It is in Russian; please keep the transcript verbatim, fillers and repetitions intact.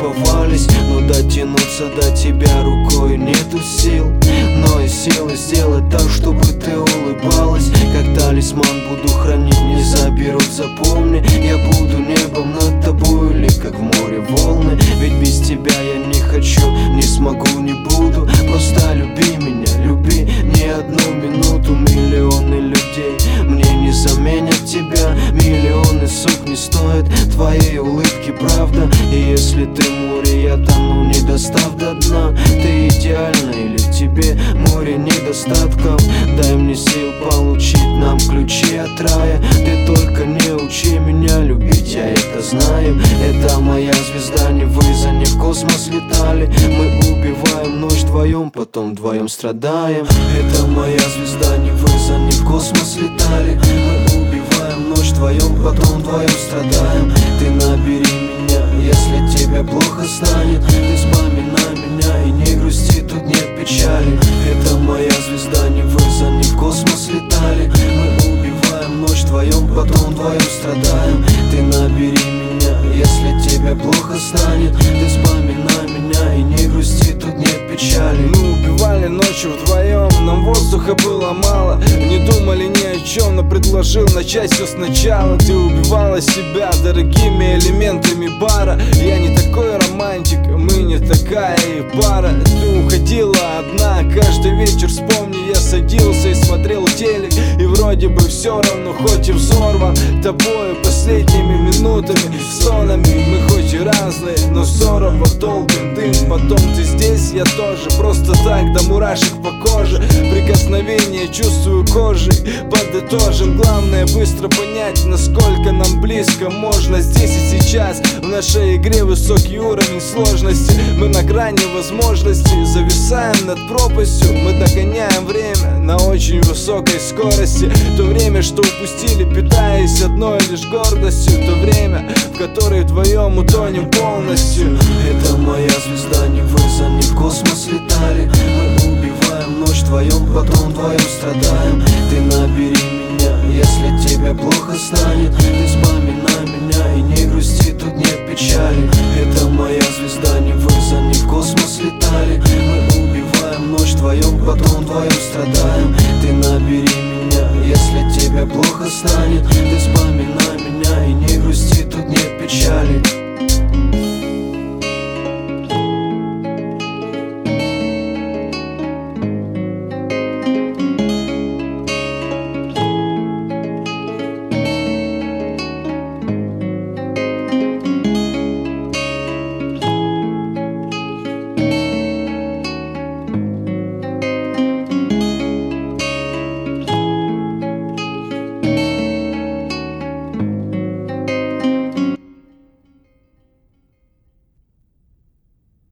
любовались, но дотянуться до тебя рукой нету сил. Но и силы сделать так, чтобы ты улыбалась. Как талисман буду хранить, не заберут, запомни. Я буду небом над тобой или как в море волны. Ведь без тебя я не хочу, не смогу, не буду. Просто люби меня, люби не одну минуту. Миллионы людей мне не заменят тебя. Миллионы сук не стоят твоей улыбки, правда. И если ты море, я тону, не достав до дна. Ты идеальна или в тебе море недостатков? Дай мне сил получить нам ключи от рая. Ты только не учи меня любить, я это знаю. Это моя звезда, не вы за ней в космос летали. Мы убиваем ночь вдвоем, потом вдвоем страдаем. Это моя звезда, не вы за ней в космос летали. Мы убиваем ночь вдвоем, потом вдвоем страдаем. Ты набери меня, если тебе плохо станет. Ты вспоминай меня и не грусти, тут нет печали. Это моя звезда, не вы за ней в космос летали. Мы убиваем ночь вдвоем, потом вдвоем страдаем. Ты набери меня, если тебе плохо станет. Ты вспоминай меня и не грусти, тут нет печали. Мы убивали ночью вдвоем, нам воздуха было мало. Не думали ни о чем, но предложил начать все сначала. Ты убивала себя дорогими элементами бара. Я не такой романтик, мы не такая и пара. Ты уходила одна, каждый вечер, вспомни, я садился и смотрел телек. И вроде бы все равно, хоть и взорван тобою последними минутами, стонами. Мы хоть и разные, но здорово долбим дым. Потом ты здесь, я тоже, просто так, до мурашек по коже. Прикосновение чувствую кожей, подытожим. Главное быстро понять, насколько нам близко можно здесь и сейчас. В нашей игре высокий уровень сложности. Мы на грани возможностей, зависаем над пропастью. Мы догоняем время на очень высокой скорости. То время, что упустили, питаясь одной лишь гордостью. То время, в которое вдвоем утонем полностью. Это моя звезда, не вы за ней в космос летали. Мы убиваем ночь вдвоем, потом вдвоем страдаем. Ты набери меня, если тебе плохо станет. Ты вспоминай меня и не грусти, тут нет печали. Это моя звезда, не вы за ней в космос летали. Мы убиваем ночь вдвоем, потом вдвоем страдаем. Ты набери меня, если тебе плохо станет. Ты вспоминай